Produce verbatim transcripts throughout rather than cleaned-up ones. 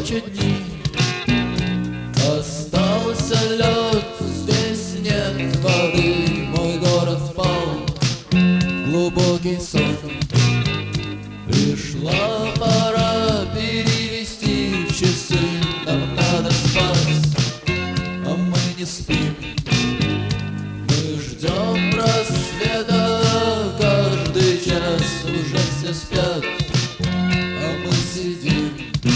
ночи, дни. Остался лед, здесь нет воды. Мой город впал в глубокий сон. Пришла пора перевести часы. Нам надо спать, а мы не спим. Мы ждем рассвета, каждый час уже все спят, а мы сидим.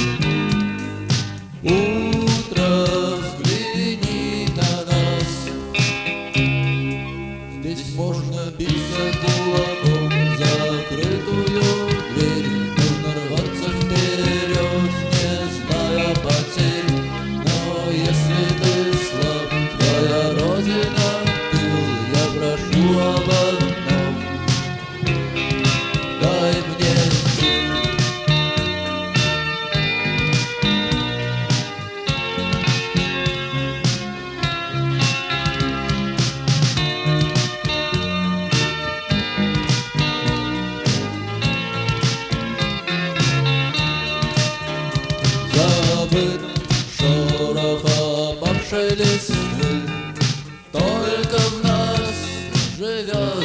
Утро, взгляни на нас. Здесь можно биться кулаком в закрытую дверь. Нужно рваться вперед, не зная потерь. Но если ты слаб, твоя родина тыл. Я прошу об одном: дай мне сил. Забыт шорох опавшей листвы, только в нас живет